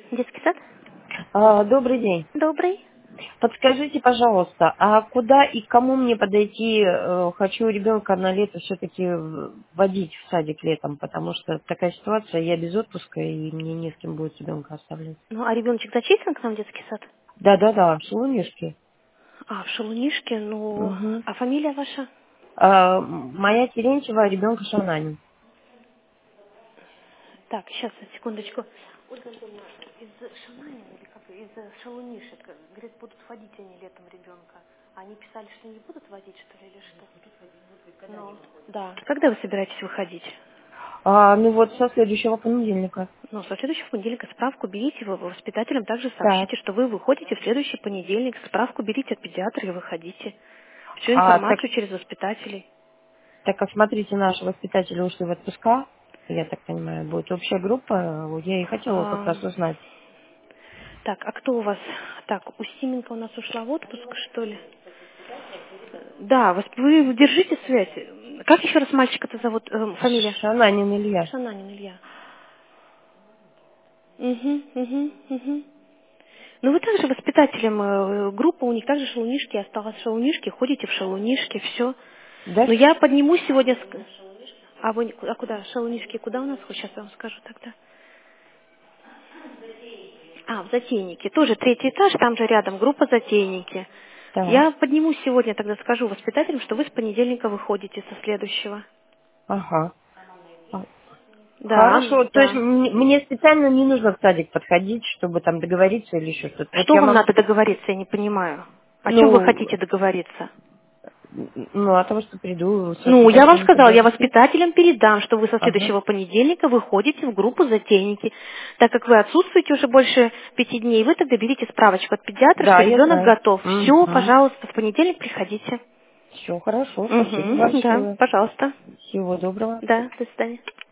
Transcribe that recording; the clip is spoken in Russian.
Детский сад? Добрый день. Добрый. Подскажите, пожалуйста, а куда и к кому мне подойти? Хочу ребенка на лето все-таки водить в садик летом, потому что такая ситуация, я без отпуска, и мне не с кем будет ребенка оставлять. Ну, а ребеночек зачислен к нам в детский сад? Да-да-да, в Солунишке. А, в Шалунишке, ну, Мгм. а фамилия ваша? Моя Терентьева, ребенка Шананин. Так, сейчас, секундочку. Ольга Антоновна, из Шананина или как, из Шалунишек, говорит, будут водить они летом ребенка. Они писали, что не будут водить, что ли, или что? Ну, да. Когда вы собираетесь выходить? Ну вот со следующего понедельника. Ну, со следующего понедельника справку берите, вы воспитателям также Так. сообщите, что вы выходите в следующий понедельник, справку берите от педиатра и выходите. Всю Так, информацию через воспитателей. так как, смотрите, наши воспитатели ушли в отпуска, я так понимаю, будет общая группа, я и хотела как А, раз узнать. так, а кто у вас? Так, Устименко у нас ушла в отпуск, что ли? Да, вы держите связь. Как еще раз мальчика-то зовут, фамилия? Шананин Илья. Шананин Илья. Угу. Ну, вы также воспитателем группы, у них также шалунишки, осталось шалунишки, ходите в шалунишки, все. Да? Но я подниму сегодня... А вы а куда? Шалунишки куда у нас? Сейчас я вам скажу тогда. А, в Затейнике. Тоже третий этаж, там же рядом группа Затейники. Так. Я подниму сегодня, тогда скажу воспитателям, что вы с понедельника выходите со следующего. Ага. А, Да, Хорошо, то есть да. мне специально не нужно в садик подходить, чтобы там договориться или еще что-то. Вот Что я вам могу, надо договориться, я не понимаю. О чем вы ну, хотите договориться? ну, от того, что приду с Ну, я вам воспитателями сказала, я поговорите. воспитателям передам, что вы со Ага. следующего понедельника выходите в группу «Затейники». Так как вы отсутствуете уже больше 5 дней, вы тогда берите справочку от педиатра, Да, что я ребенок знаю. готов. Все, Угу. пожалуйста, в понедельник приходите. Все хорошо, спасибо Угу, да, большое. пожалуйста. Всего доброго. Да, до свидания.